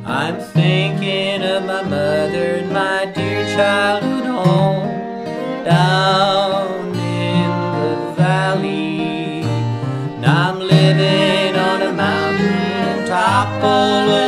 I'm thinking of my mother and my dear childhood home down in the valley. Now I'm living on a mountain top full of